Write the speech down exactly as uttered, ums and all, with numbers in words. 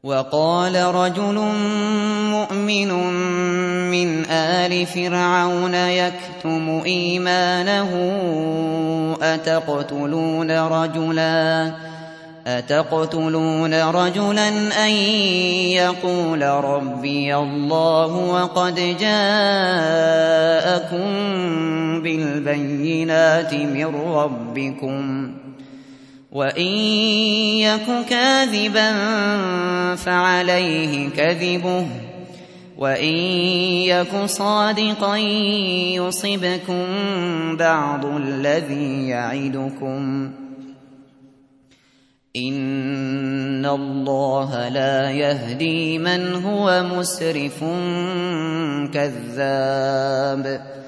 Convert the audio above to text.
وقال رجل مؤمن من آل فرعون يكتم إيمانه أتقتلون رجلا أتقتلون رجلا أن يقول ربي الله وقد جاءكم بالبينات من ربكم وإن يك كاذبا فعليه كذبه وإن يك صادقا يصبكم بعض الذي يعدكم إن الله لا يهدي من هو مسرف كذاب